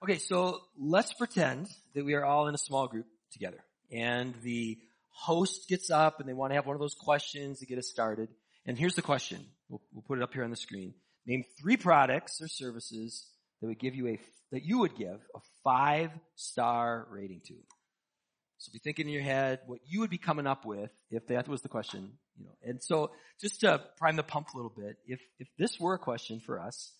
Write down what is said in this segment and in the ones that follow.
Okay, so let's pretend that we are all in a small group together. And the host gets up and they want to have one of those questions to get us started. And here's the question. We'll put it up here on the screen. Name 3 products or services that you would give a 5-star rating to. So be thinking in your head what you would be coming up with if that was the question. And so just to prime the pump a little bit, if this were a question for us,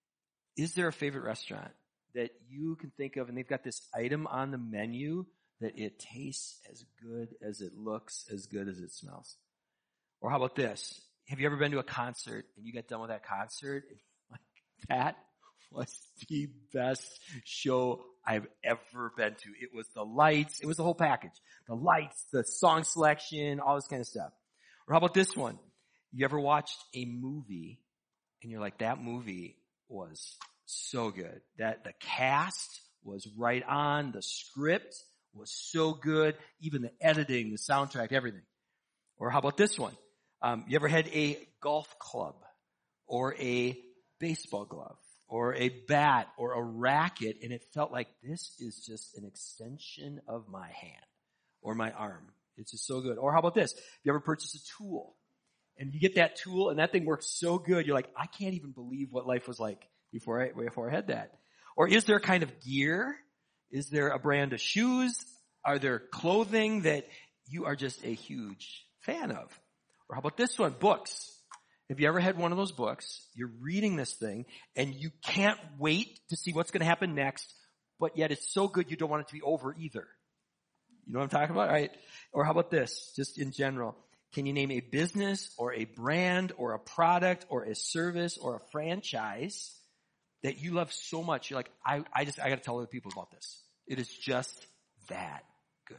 is there a favorite restaurant that you can think of and they've got this item on the menu that it tastes as good as it looks, as good as it smells? Or how about this? Have you ever been to a concert and you get done with that concert and you're like, that was the best show I've ever been to. It was the lights. It was the whole package. The lights, the song selection, all this kind of stuff. Or how about this one? You ever watched a movie and you're like, that movie was so good. That the cast was right on. The script was so good. Even the editing, the soundtrack, everything. Or how about this one? You ever had a golf club or a baseball glove or a bat or a racket and it felt like this is just an extension of my hand or my arm? It's just so good. Or how about this? You ever purchased a tool and you get that tool and that thing works so good, you're like, I can't even believe what life was like before I had that. Or is there a kind of gear? Is there a brand of shoes? Are there clothing that you are just a huge fan of? Or how about this one? Books. Have you ever had one of those books? You're reading this thing and you can't wait to see what's going to happen next, but yet it's so good you don't want it to be over either. You know what I'm talking about, right? Or how about this, just in general? Can you name a business or a brand or a product or a service or a franchise that you love so much? You're like, I got to tell other people about this. It is just that good.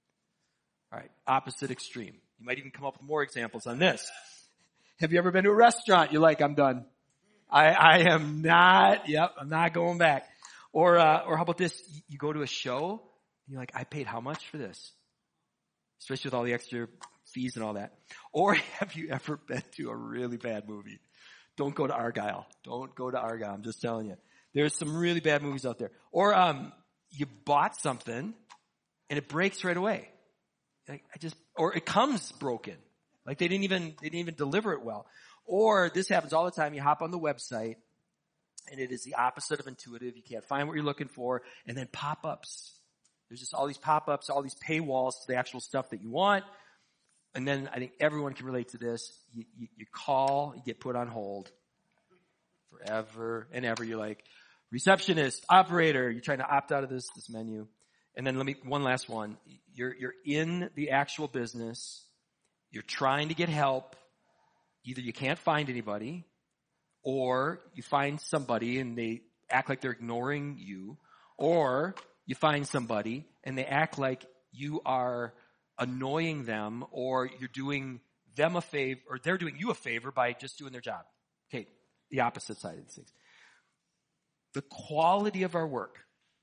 All right, opposite extreme. You might even come up with more examples on this. Have you ever been to a restaurant? You're like, I'm done. I am not, I'm not going back. Or how about this? You go to a show, and you're like, I paid how much for this? Especially with all the extra fees and all that. Or have you ever been to a really bad movie? Don't go to Argyle. Don't go to Argyle. I'm just telling you. There's some really bad movies out there. Or you bought something and it breaks right away. Or it comes broken. Like they didn't even deliver it well. Or this happens all the time. You hop on the website and it is the opposite of intuitive. You can't find what you're looking for. And then pop-ups. There's just all these pop-ups, all these paywalls to the actual stuff that you want. And then I think everyone can relate to this. You call, you get put on hold forever and ever. You're like, receptionist, operator, you're trying to opt out of this menu. And then one last one. You're in the actual business. You're trying to get help. Either you can't find anybody, or you find somebody and they act like they're ignoring you, or you find somebody and they act like you are annoying them, or you're doing them a favor, or they're doing you a favor by just doing their job. Okay, the opposite side of these things. The quality of our work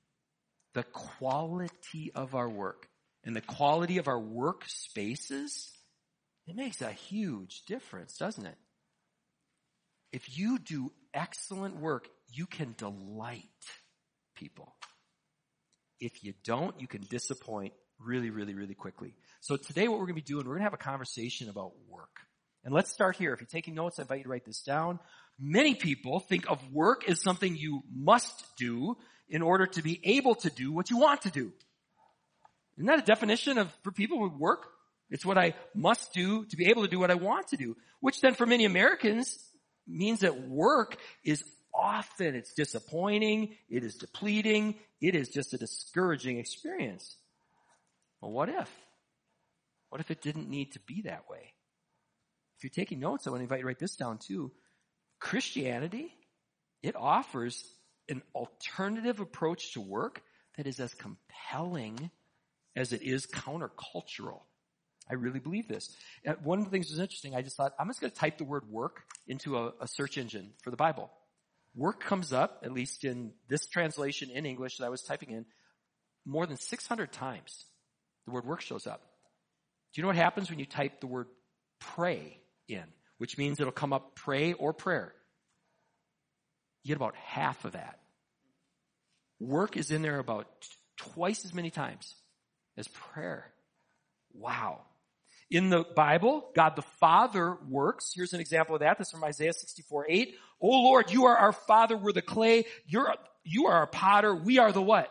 and the quality of our workspaces, it makes a huge difference, doesn't it? If you do excellent work, you can delight people. If you don't, you can disappoint really, really, really quickly. So today what we're going to be doing, we're going to have a conversation about work. And let's start here. If you're taking notes, I invite you to write this down. Many people think of work as something you must do in order to be able to do what you want to do. Isn't that a definition for people with work? It's what I must do to be able to do what I want to do, which then for many Americans means that work is often, it's disappointing, it is depleting, it is just a discouraging experience. Well, what if? What if it didn't need to be that way? If you're taking notes, I want to invite you to write this down too. Christianity, it offers an alternative approach to work that is as compelling as it is countercultural. I really believe this. One of the things that was interesting, I just thought, I'm just going to type the word work into a search engine for the Bible. Work comes up, at least in this translation in English that I was typing in, more than 600 times. The word work shows up. Do you know what happens when you type the word pray in? Which means it'll come up pray or prayer. You get about half of that. Work is in there about twice as many times as prayer. Wow. In the Bible, God the Father works. Here's an example of that. This is from Isaiah 64:8. Oh Lord, you are our Father, we're the clay. You are our potter, we are the what?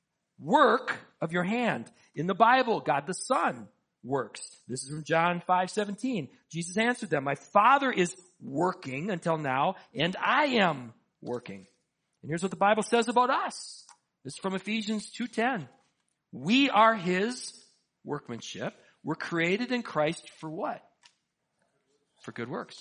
Work of your hand. In the Bible, God the Son works. This is from John 5:17. Jesus answered them, my Father is working until now, and I am working. And here's what the Bible says about us. This is from Ephesians 2:10. We are his workmanship. We're created in Christ for what? For good works.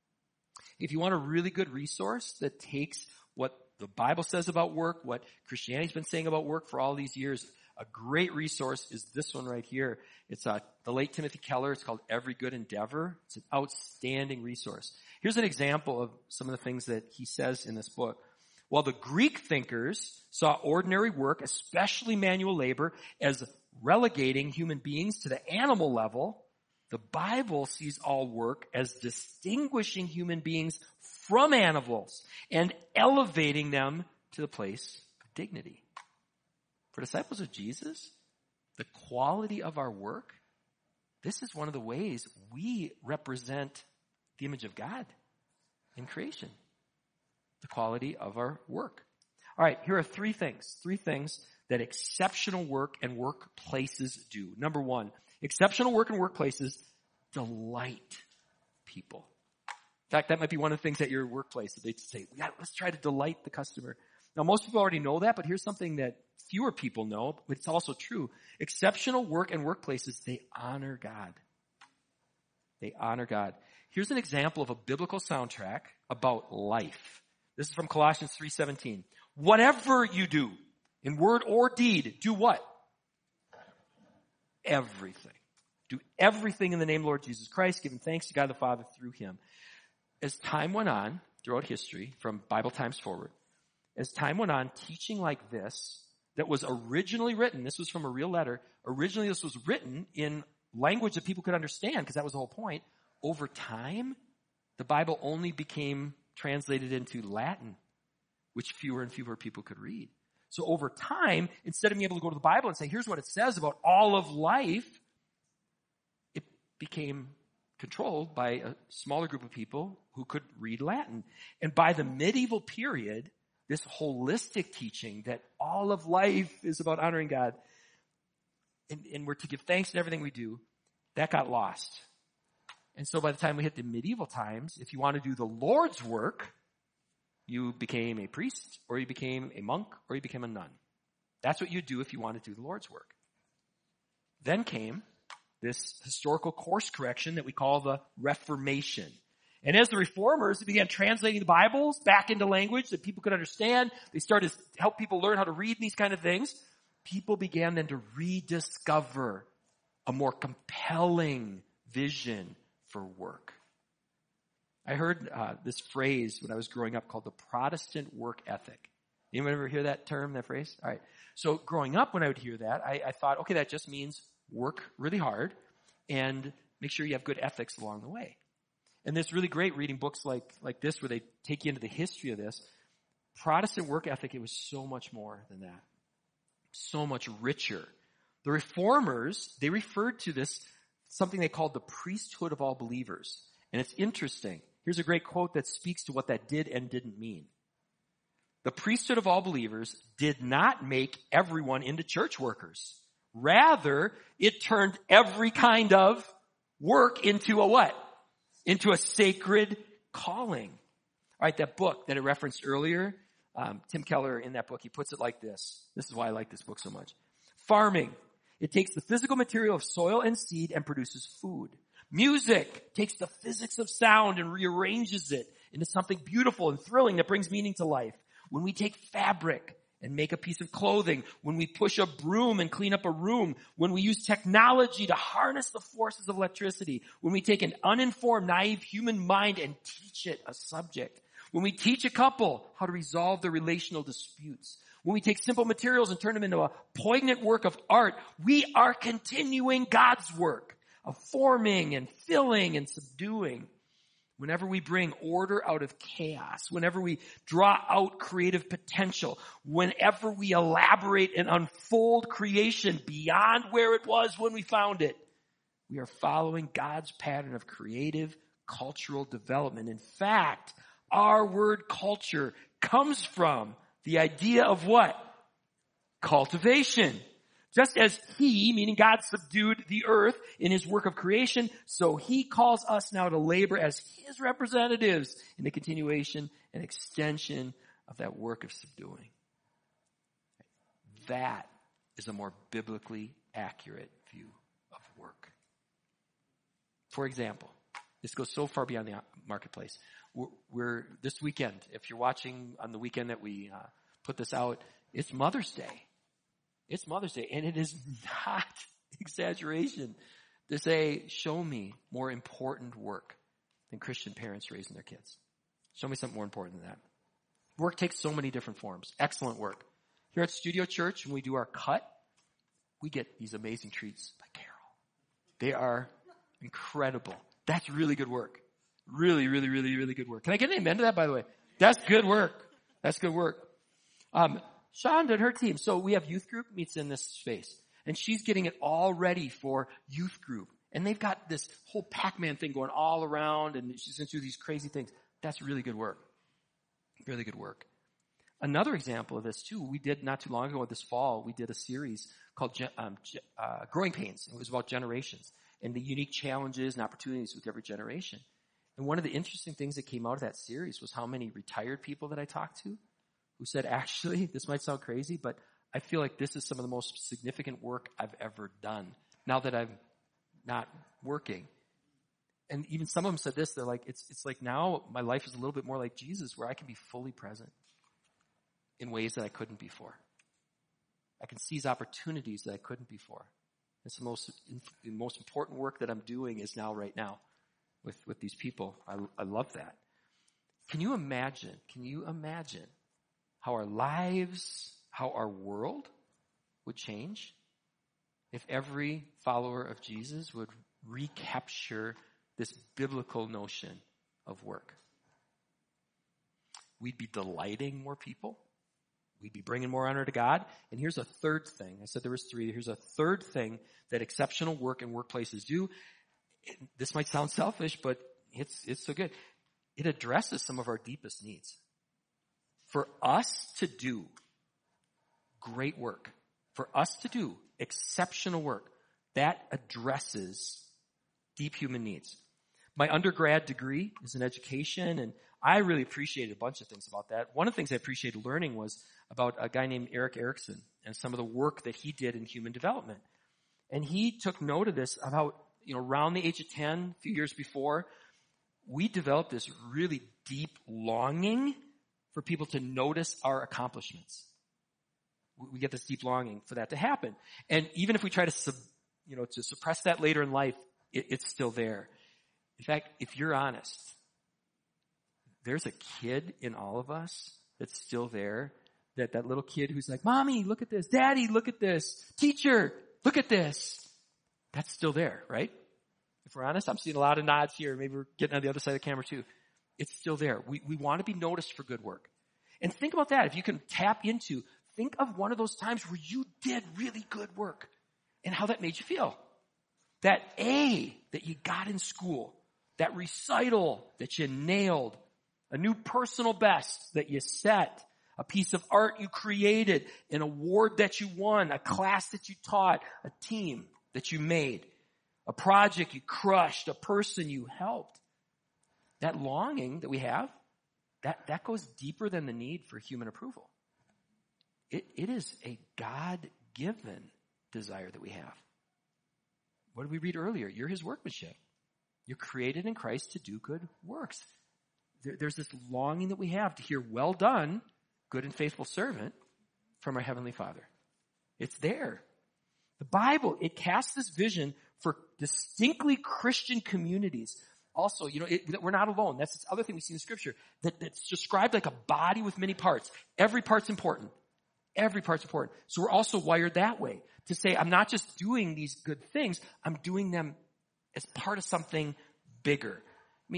If you want a really good resource that takes what the Bible says about work, what Christianity's been saying about work for all these years, a great resource is this one right here. It's the late Timothy Keller. It's called Every Good Endeavor. It's an outstanding resource. Here's an example of some of the things that he says in this book. While the Greek thinkers saw ordinary work, especially manual labor, as relegating human beings to the animal level, the Bible sees all work as distinguishing human beings from animals and elevating them to the place of dignity. For disciples of Jesus, the quality of our work, this is one of the ways we represent the image of God in creation. The quality of our work. All right, here are three things that exceptional work and workplaces do. Number one, exceptional work and workplaces delight people. In fact, that might be one of the things at your workplace that they say, let's try to delight the customer. Now, most people already know that, but here's something that fewer people know, but it's also true. Exceptional work and workplaces, they honor God. They honor God. Here's an example of a biblical soundtrack about life. This is from Colossians 3:17. Whatever you do, in word or deed, do what? Everything. Do everything in the name of Lord Jesus Christ, giving thanks to God the Father through him. As time went on throughout history, from Bible times forward, as time went on, teaching like this, that was originally written, this was from a real letter, originally this was written in language that people could understand, because that was the whole point. Over time, the Bible only became translated into Latin, which fewer and fewer people could read. So over time, instead of being able to go to the Bible and say, here's what it says about all of life, it became controlled by a smaller group of people who could read Latin. And by the medieval period, this holistic teaching that all of life is about honoring God and we're to give thanks in everything we do, that got lost. And so by the time we hit the medieval times, if you want to do the Lord's work, you became a priest, or you became a monk, or you became a nun. That's what you do if you want to do the Lord's work. Then came this historical course correction that we call the Reformation. And as the reformers began translating the Bibles back into language that people could understand, they started to help people learn how to read these kind of things. People began then to rediscover a more compelling vision for work. I heard this phrase when I was growing up called the Protestant work ethic. Anyone ever hear that term, that phrase? All right. So growing up when I would hear that, I thought, okay, that just means work really hard and make sure you have good ethics along the way. And it's really great reading books like this where they take you into the history of this. Protestant work ethic, it was so much more than that. So much richer. The reformers, they referred to this, something they called the priesthood of all believers. And it's interesting. Here's a great quote that speaks to what that did and didn't mean. The priesthood of all believers did not make everyone into church workers. Rather, it turned every kind of work into a what? Into a sacred calling. All right, that book that I referenced earlier, Tim Keller in that book, he puts it like this. This is why I like this book so much. Farming. It takes the physical material of soil and seed and produces food. Music takes the physics of sound and rearranges it into something beautiful and thrilling that brings meaning to life. When we take fabric and make a piece of clothing, when we push a broom and clean up a room, when we use technology to harness the forces of electricity, when we take an uninformed, naive human mind and teach it a subject, when we teach a couple how to resolve their relational disputes, when we take simple materials and turn them into a poignant work of art, we are continuing God's work of forming and filling and subduing. whenever we bring order out of chaos, whenever we draw out creative potential, whenever we elaborate and unfold creation beyond where it was when we found it, we are following God's pattern of creative cultural development. In fact, our word culture comes from the idea of what? Cultivation. Just as he, meaning God, subdued the earth in his work of creation, so he calls us now to labor as his representatives in the continuation and extension of that work of subduing. That is a more biblically accurate view of work. For example, this goes so far beyond the marketplace. We're this weekend, if you're watching on the weekend that we put this out, it's Mother's Day. It's Mother's Day, and it is not exaggeration to say, show me more important work than Christian parents raising their kids. Show me something more important than that. Work takes so many different forms. Excellent work. Here at Studio Church, when we do our cut, we get these amazing treats by Carol. They are incredible. That's really good work. Really, really, really, really good work. Can I get an amen to that, by the way? That's good work. That's good work. Shonda and her team. So we have youth group meets in this space. And she's getting it all ready for youth group. And they've got this whole Pac-Man thing going all around. And she's going to do these crazy things. That's really good work. Really good work. Another example of this, too, we did not too long ago this fall, we did a series called Growing Pains. It was about generations and the unique challenges and opportunities with every generation. And one of the interesting things that came out of that series was how many retired people that I talked to who said, actually, this might sound crazy, but I feel like this is some of the most significant work I've ever done now that I'm not working. And even some of them said this, they're like, it's like now my life is a little bit more like Jesus where I can be fully present in ways that I couldn't before. I can seize opportunities that I couldn't before. It's the most important work that I'm doing is now right now with these people. I love that. Can you imagine how our lives, how our world would change if every follower of Jesus would recapture this biblical notion of work? We'd be delighting more people. We'd be bringing more honor to God. And here's a third thing. I said there was three. Here's a third thing that exceptional work and workplaces do. This might sound selfish, but it's so good. It addresses some of our deepest needs. For us to do great work, for us to do exceptional work, that addresses deep human needs. My undergrad degree is in education, and I really appreciated a bunch of things about that. One of the things I appreciated learning was about a guy named Erik Erikson and some of the work that he did in human development. And he took note of this about, around the age of 10, a few years before, we developed this really deep longing for people to notice our accomplishments. We get this deep longing for that to happen. And even if we try to suppress that later in life, it's still there. In fact, if you're honest, there's a kid in all of us that's still there. That little kid who's like, Mommy, look at this. Daddy, look at this. Teacher, look at this. That's still there, right? If we're honest, I'm seeing a lot of nods here. Maybe we're getting on the other side of the camera too. It's still there. We want to be noticed for good work. And think about that. If you can think of one of those times where you did really good work and how that made you feel. That A that you got in school, that recital that you nailed, a new personal best that you set, a piece of art you created, an award that you won, a class that you taught, a team that you made, a project you crushed, a person you helped. That longing that we have, that goes deeper than the need for human approval. It is a God-given desire that we have. What did we read earlier? You're his workmanship. You're created in Christ to do good works. There's this longing that we have to hear, well done, good and faithful servant, from our Heavenly Father. It's there. The Bible, it casts this vision for distinctly Christian communities. Also, we're not alone. That's the other thing we see in Scripture, that's described like a body with many parts. Every part's important. Every part's important. So we're also wired that way, to say, I'm not just doing these good things, I'm doing them as part of something bigger. I mean,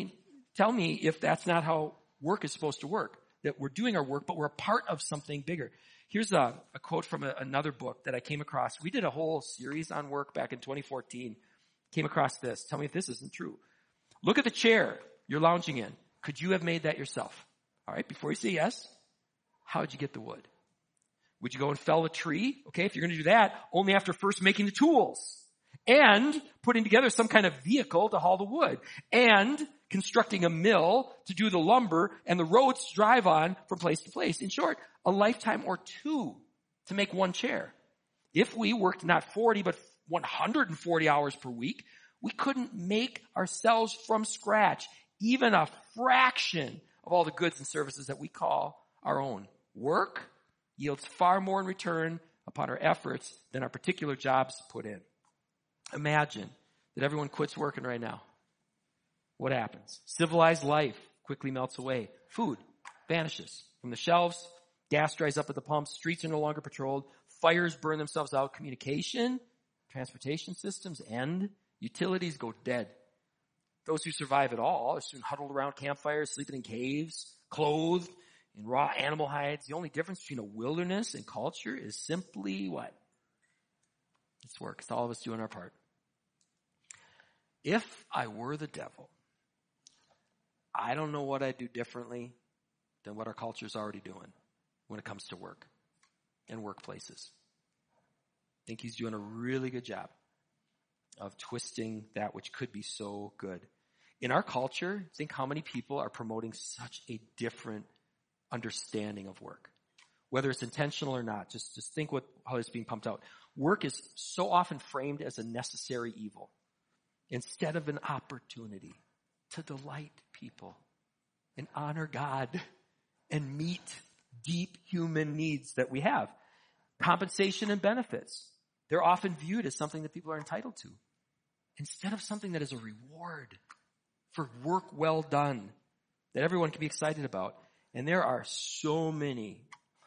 tell me if that's not how work is supposed to work, that we're doing our work, but we're a part of something bigger. Here's a quote from another book that I came across. We did a whole series on work back in 2014. Came across this. Tell me if this isn't true. Look at the chair you're lounging in. Could you have made that yourself? All right, before you say yes, how'd you get the wood? Would you go and fell a tree? Okay, if you're going to do that, only after first making the tools and putting together some kind of vehicle to haul the wood and constructing a mill to do the lumber and the roads to drive on from place to place. In short, a lifetime or two to make one chair. If we worked not 40 but 140 hours per week, we couldn't make ourselves from scratch even a fraction of all the goods and services that we call our own. Work yields far more in return upon our efforts than our particular jobs put in. Imagine that everyone quits working right now. What happens? Civilized life quickly melts away. Food vanishes from the shelves. Gas dries up at the pumps. Streets are no longer patrolled. Fires burn themselves out. Communication, transportation systems end. Utilities go dead. Those who survive at all are soon huddled around campfires, sleeping in caves, clothed in raw animal hides. The only difference between a wilderness and culture is simply what? It's work. It's all of us doing our part. If I were the devil, I don't know what I'd do differently than what our culture is already doing when it comes to work and workplaces. I think he's doing a really good job of twisting that which could be so good. In our culture, think how many people are promoting such a different understanding of work. Whether it's intentional or not, just think how it's being pumped out. Work is so often framed as a necessary evil instead of an opportunity to delight people and honor God and meet deep human needs that we have. Compensation and benefits, they're often viewed as something that people are entitled to instead of something that is a reward for work well done that everyone can be excited about. And there are so many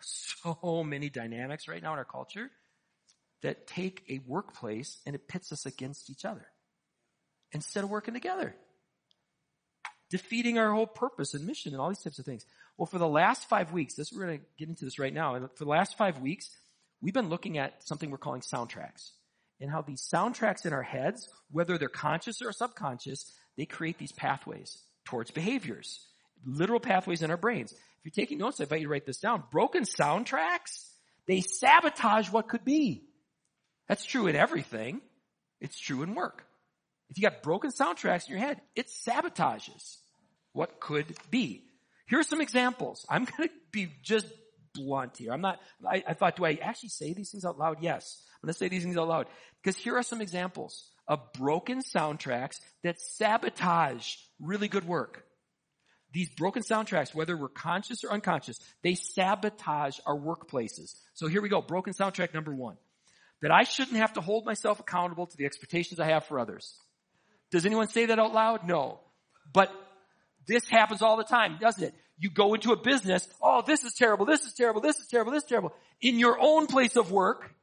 dynamics right now in our culture that take a workplace and it pits us against each other instead of working together, defeating our whole purpose and mission and all these types of things. Well, for the last 5 weeks, we're going to get into this right now. And for the last 5 weeks, we've been looking at something we're calling soundtracks and how these soundtracks in our heads, whether they're conscious or subconscious, they create these pathways towards behaviors, literal pathways in our brains. If you're taking notes, I invite you to write this down. Broken soundtracks, they sabotage what could be. That's true in everything. It's true in work. If you got broken soundtracks in your head, it sabotages what could be. Here are some examples. I'm going to be just blunt here. I thought, do I actually say these things out loud? Yes. I'm going to say these things out loud. Because here are some examples of broken soundtracks that sabotage really good work. These broken soundtracks, whether we're conscious or unconscious, they sabotage our workplaces. So here we go. Broken soundtrack number 1. That I shouldn't have to hold myself accountable to the expectations I have for others. Does anyone say that out loud? No. But this happens all the time, doesn't it? You go into a business, oh, this is terrible, this is terrible, this is terrible, this is terrible. In your own place of work,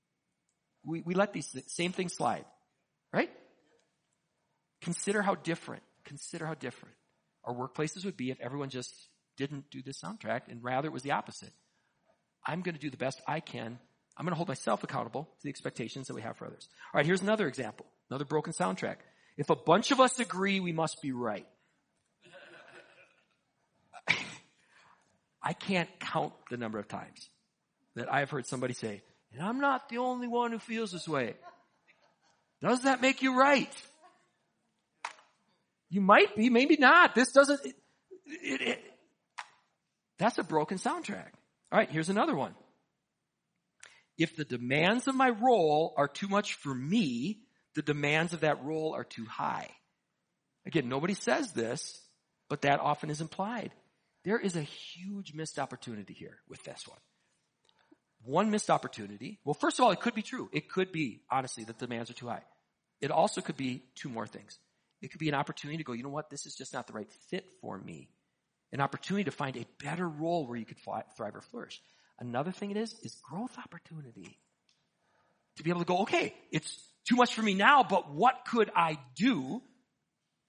we let these same things slide, right? Consider how different our workplaces would be if everyone just didn't do this soundtrack and rather it was the opposite. I'm going to do the best I can. I'm going to hold myself accountable to the expectations that we have for others. All right, here's another example, another broken soundtrack. If a bunch of us agree, we must be right. I can't count the number of times that I've heard somebody say, and I'm not the only one who feels this way. Does that make you right? You might be, maybe not. This doesn't, that's a broken soundtrack. All right, here's another one. If the demands of my role are too much for me, the demands of that role are too high. Again, nobody says this, but that often is implied. There is a huge missed opportunity here with this one. One missed opportunity. Well, first of all, it could be true. It could be, honestly, that the demands are too high. It also could be two more things. It could be an opportunity to go, you know what, this is just not the right fit for me. An opportunity to find a better role where you could thrive or flourish. Another thing it is growth opportunity. To be able to go, okay, it's too much for me now, but what could I do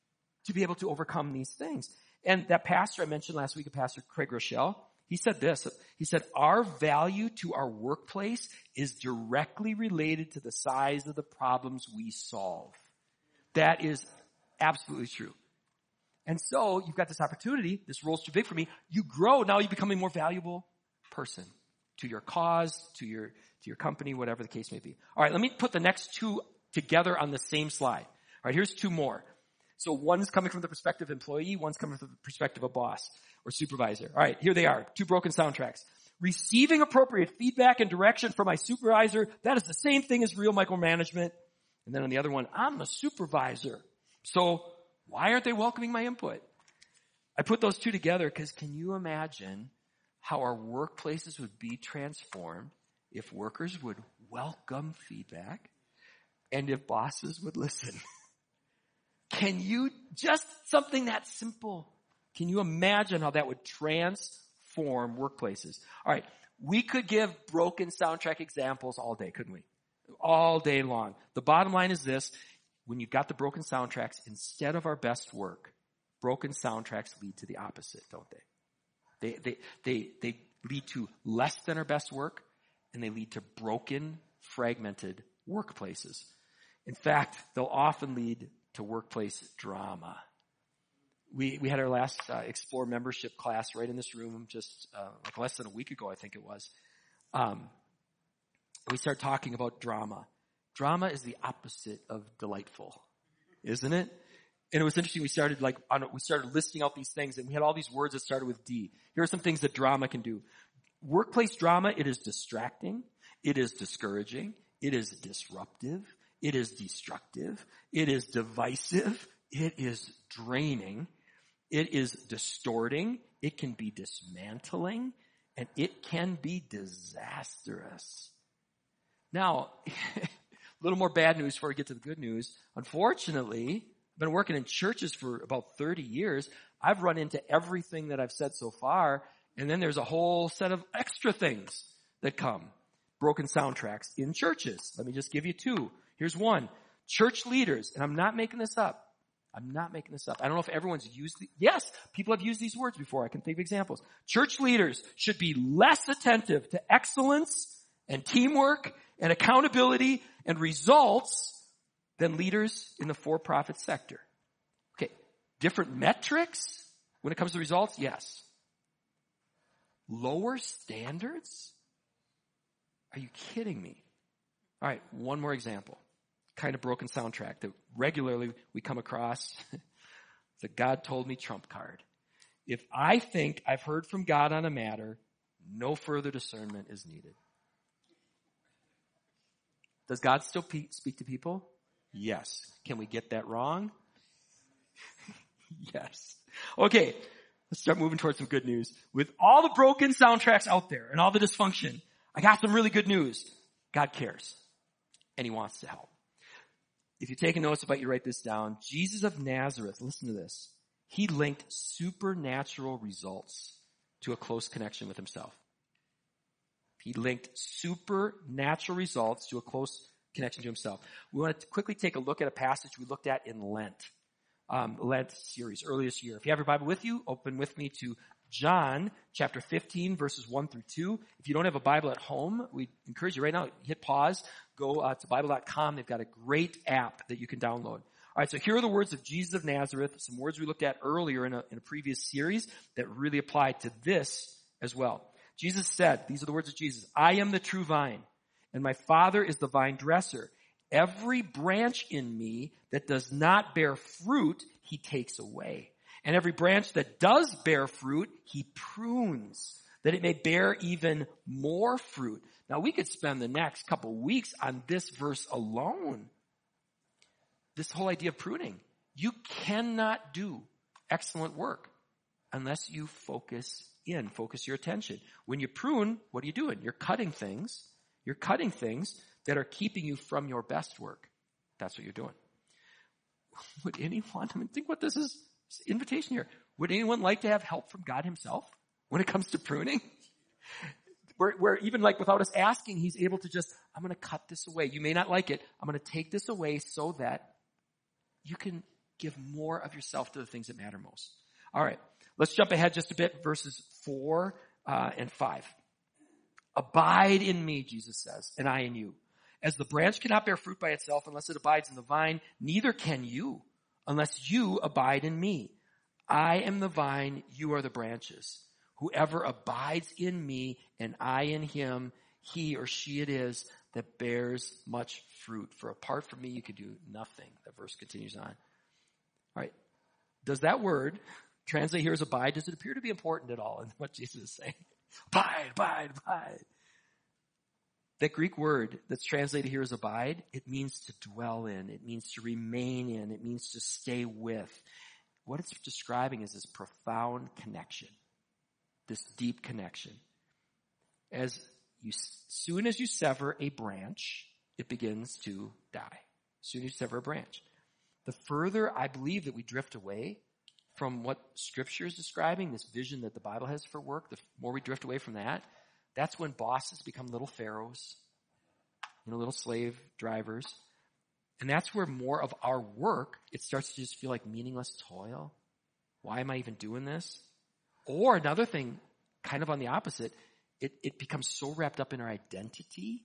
to be able to overcome these things. And that pastor I mentioned last week, Pastor Craig Rochelle, he said this. He said, our value to our workplace is directly related to the size of the problems we solve. That is absolutely true. And so you've got this opportunity. This role's too big for me. You grow. Now you become a more valuable person to your cause, to your company, whatever the case may be. All right, let me put the next two together on the same slide. All right, here's two more. So one's coming from the perspective of employee, one's coming from the perspective of boss or supervisor. All right, here they are, two broken soundtracks. Receiving appropriate feedback and direction from my supervisor, that is the same thing as real micromanagement. And then on the other one, I'm the supervisor. So why aren't they welcoming my input? I put those two together because can you imagine how our workplaces would be transformed if workers would welcome feedback and if bosses would listen? Can you, just something that simple, can you imagine how that would transform workplaces? All right, we could give broken soundtrack examples all day, couldn't we? All day long. The bottom line is this: when you've got the broken soundtracks, instead of our best work, broken soundtracks lead to the opposite, don't they? They lead to less than our best work, and they lead to broken, fragmented workplaces. In fact, they'll often lead to workplace drama. We had our last Explore membership class right in this room just like less than a week ago, I think it was. We started talking about drama. Drama is the opposite of delightful, isn't it? And it was interesting. We started listing out these things, and we had all these words that started with D. Here are some things that drama can do. Workplace drama, it is distracting. It is discouraging. It is disruptive. It is destructive. It is divisive. It is draining. It is distorting. It can be dismantling. And it can be disastrous. Now, a little more bad news before we get to the good news. Unfortunately, I've been working in churches for about 30 years. I've run into everything that I've said so far, and then there's a whole set of extra things that come. Broken soundtracks in churches. Let me just give you two. Here's one. Church leaders, and I'm not making this up. I don't know if everyone's used yes, people have used these words before. I can think of examples. Church leaders should be less attentive to excellence and teamwork and accountability and results than leaders in the for-profit sector. Okay, different metrics when it comes to results? Yes. Lower standards? Are you kidding me? All right, one more example. Kind of broken soundtrack that regularly we come across. The God told me trump card. If I think I've heard from God on a matter, no further discernment is needed. Does God still speak to people? Yes. Can we get that wrong? Yes. Okay, let's start moving towards some good news. With all the broken soundtracks out there and all the dysfunction, I got some really good news. God cares, and he wants to help. If you're taking notes, you write this down. Jesus of Nazareth, listen to this. He linked supernatural results to a close connection with himself. He linked supernatural results to a close connection to himself. We want to quickly take a look at a passage we looked at in Lent series earlier this year. If you have your Bible with you, open with me to John chapter 15, verses 1 through 2. If you don't have a Bible at home, we encourage you right now, hit pause, go to Bible.com. They've got a great app that you can download. All right, so here are the words of Jesus of Nazareth, some words we looked at earlier in a previous series that really apply to this as well. Jesus said, these are the words of Jesus, I am the true vine, and my Father is the vine dresser. Every branch in me that does not bear fruit, he takes away. And every branch that does bear fruit, he prunes, that it may bear even more fruit. Now, we could spend the next couple weeks on this verse alone. This whole idea of pruning. You cannot do excellent work unless you focus your attention. When you prune, what are you doing? You're cutting things. You're cutting things that are keeping you from your best work. That's what you're doing. Would anyone, think what this is, invitation here. Would anyone like to have help from God himself when it comes to pruning? Where even without us asking, he's able to just, I'm going to cut this away. You may not like it. I'm going to take this away so that you can Give more of yourself to the things that matter most. All right, let's jump ahead just a bit, verses 4 and 5. Abide in me, Jesus says, and I in you. As the branch cannot bear fruit by itself unless it abides in the vine, neither can you unless you abide in me. I am the vine, you are the branches. Whoever abides in me and I in him, he or she it is that bears much fruit. For apart from me, you could do nothing. The verse continues on. All right. Does that word, translate here as abide, does it appear to be important at all in what Jesus is saying? Abide, abide, abide. That Greek word that's translated here as abide, it means to dwell in. It means to remain in. It means to stay with. What it's describing is this profound connection, this deep connection. As soon as you sever a branch, it begins to die. As soon as you sever a branch. The further I believe that we drift away from what Scripture is describing, this vision that the Bible has for work, the more we drift away from that, that's when bosses become little pharaohs, little slave drivers. And that's where more of our work, it starts to just feel like meaningless toil. Why am I even doing this? Or another thing, kind of on the opposite, it becomes so wrapped up in our identity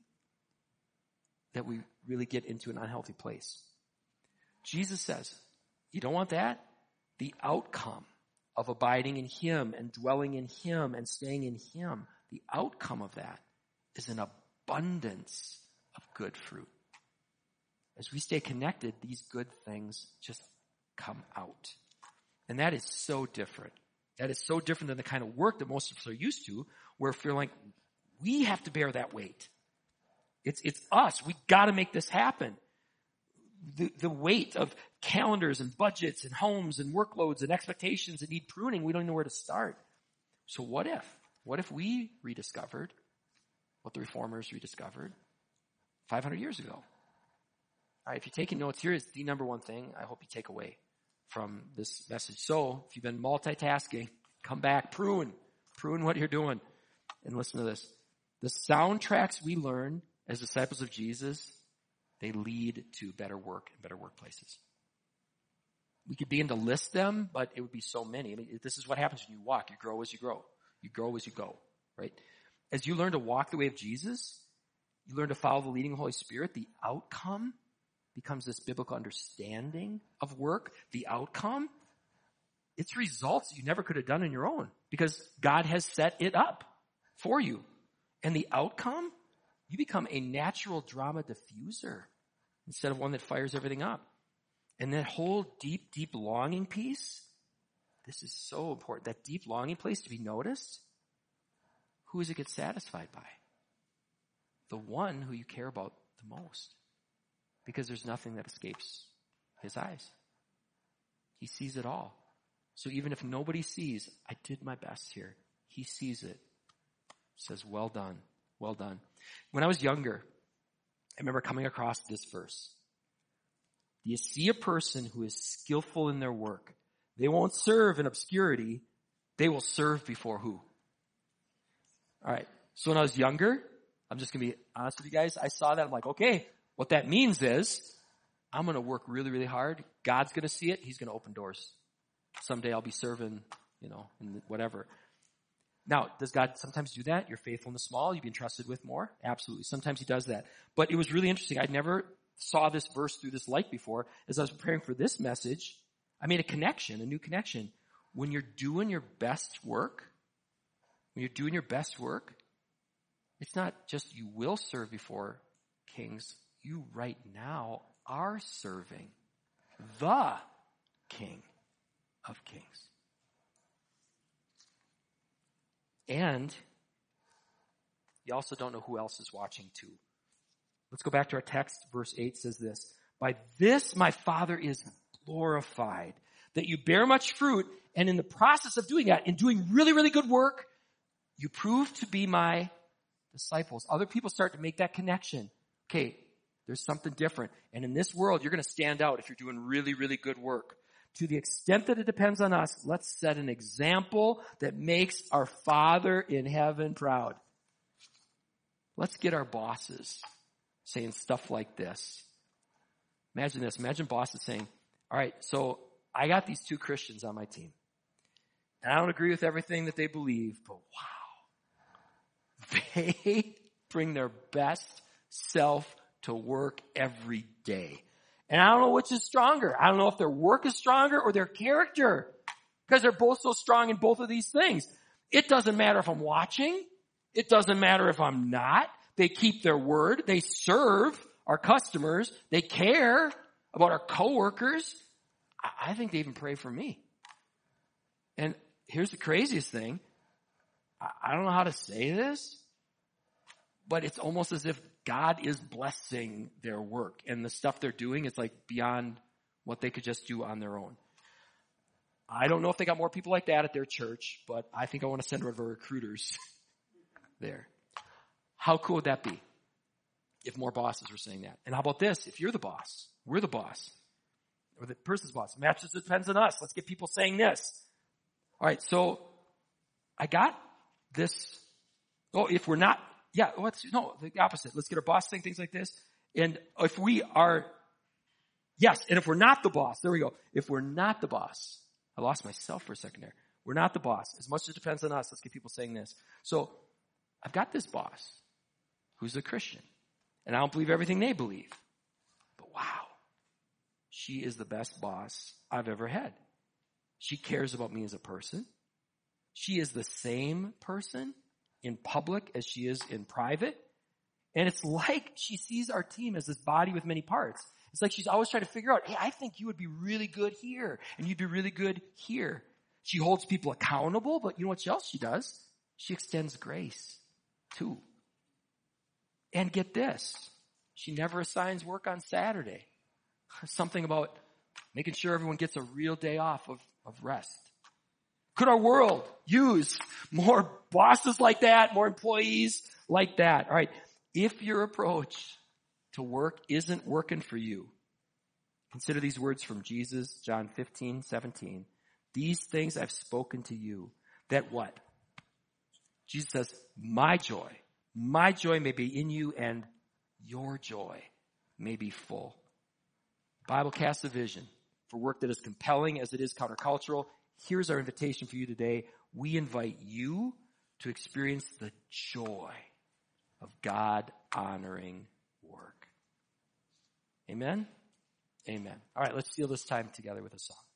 that we really get into an unhealthy place. Jesus says, you don't want that? The outcome of abiding in him and dwelling in him and staying in him, the outcome of that is an abundance of good fruit. As we stay connected, these good things just come out. And that is so different. That is so different than the kind of work that most of us are used to, where we're like, we have to bear that weight. It's us. We got to make this happen. The weight of calendars and budgets and homes and workloads and expectations that need pruning, we don't know where to start. So what if? What if we rediscovered what the reformers rediscovered 500 years ago? All right, if you're taking notes, here is the number one thing I hope you take away from this message. So if you've been multitasking, come back, prune what you're doing, and listen to this. The soundtracks we learn as disciples of Jesus, they lead to better work and better workplaces. We could begin to list them, but it would be so many. I mean, this is what happens when you walk. You grow as you grow. You grow as you go, right? As you learn to walk the way of Jesus, you learn to follow the leading of the Holy Spirit, the outcome becomes this biblical understanding of work. The outcome, it's results you never could have done on your own because God has set it up for you. And the outcome, you become a natural drama diffuser instead of one that fires everything up. And that whole deep, deep longing piece, this is so important. That deep longing place to be noticed, who does it get satisfied by? The one who you care about the most. Because there's nothing that escapes his eyes. He sees it all. So even if nobody sees, I did my best here. He sees it. Says, well done, well done. When I was younger, I remember coming across this verse. Do you see a person who is skillful in their work? They won't serve in obscurity. They will serve before who? All right. So when I was younger, I'm just going to be honest with you guys. I saw that. I'm like, okay, what that means is I'm going to work really, really hard. God's going to see it. He's going to open doors. Someday I'll be serving, in whatever. Now, does God sometimes do that? You're faithful in the small. You've been trusted with more. Absolutely. Sometimes he does that. But it was really interesting. I'd never saw this verse through this light before. As I was preparing for this message, I made a new connection. When you're doing your best work, it's not just you will serve before kings. You right now are serving the King of Kings. And you also don't know who else is watching too. Let's go back to our text. Verse 8 says this. By this my Father is glorified, that you bear much fruit, and in the process of doing that, in doing really, really good work, you prove to be my disciples. Other people start to make that connection. Okay, there's something different. And in this world, you're going to stand out if you're doing really, really good work. To the extent that it depends on us, let's set an example that makes our Father in heaven proud. Let's get our bosses saying stuff like this. Imagine this. Imagine bosses saying, All right, so I got these two Christians on my team. And I don't agree with everything that they believe, but wow. They bring their best self to work every day. And I don't know which is stronger. I don't know if their work is stronger or their character. Because they're both so strong in both of these things. It doesn't matter if I'm watching. It doesn't matter if I'm not. They keep their word. They serve our customers. They care about our coworkers. I think they even pray for me. And here's the craziest thing. I don't know how to say this, but it's almost as if God is blessing their work. And the stuff they're doing is like beyond what they could just do on their own. I don't know if they got more people like that at their church, but I think I want to send over recruiters there. How cool would that be if more bosses were saying that? And how about this? If you're the boss, we're the boss, or the person's boss. Match just depends on us. Let's get people saying this. All right, so I got this. Oh, if we're not, the opposite. Let's get our boss saying things like this. And if we are, and if we're not the boss, there we go. If we're not the boss, I lost myself for a second there. We're not the boss. As much as it depends on us, let's get people saying this. So I've got this boss who's a Christian. And I don't believe everything they believe. But wow, she is the best boss I've ever had. She cares about me as a person. She is the same person in public as she is in private. And it's like she sees our team as this body with many parts. It's like she's always trying to figure out, hey, I think you would be really good here, and you'd be really good here. She holds people accountable, but you know what else she does? She extends grace, too. And get this, she never assigns work on Saturday. Something about making sure everyone gets a real day off of rest. Could our world use more bosses like that, more employees like that? All right, if your approach to work isn't working for you, consider these words from Jesus, John 15:17. These things I've spoken to you, that what? Jesus says, my joy may be in you, and your joy may be full. The Bible casts a vision for work that is compelling as it is countercultural. Here's our invitation for you today. We invite you to experience the joy of God-honoring work. Amen? Amen. All right, let's seal this time together with a song.